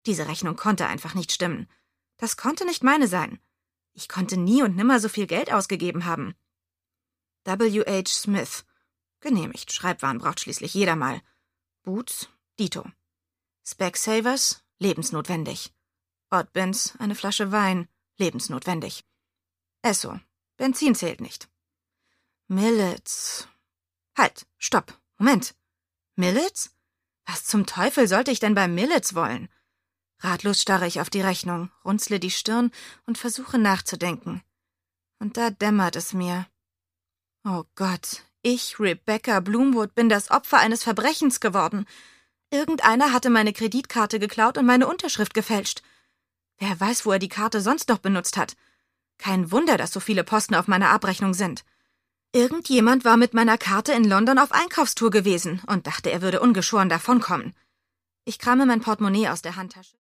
Diese Rechnung konnte einfach nicht stimmen. Das konnte nicht meine sein. Ich konnte nie und nimmer so viel Geld ausgegeben haben. W.H. Smith. Genehmigt. Schreibwaren braucht schließlich jeder mal. Boots, dito. Specsavers, lebensnotwendig. Oddbins, eine Flasche Wein, lebensnotwendig. Esso, Benzin zählt nicht. Millets. Halt, stopp, Moment. Millets? Was zum Teufel sollte ich denn bei Millets wollen? Ratlos starre ich auf die Rechnung, runzle die Stirn und versuche nachzudenken. Und da dämmert es mir. Oh Gott, ich, Rebecca Bloomwood, bin das Opfer eines Verbrechens geworden. Irgendeiner hatte meine Kreditkarte geklaut und meine Unterschrift gefälscht. Wer weiß, wo er die Karte sonst noch benutzt hat. Kein Wunder, dass so viele Posten auf meiner Abrechnung sind. Irgendjemand war mit meiner Karte in London auf Einkaufstour gewesen und dachte, er würde ungeschoren davonkommen. Ich krame mein Portemonnaie aus der Handtasche.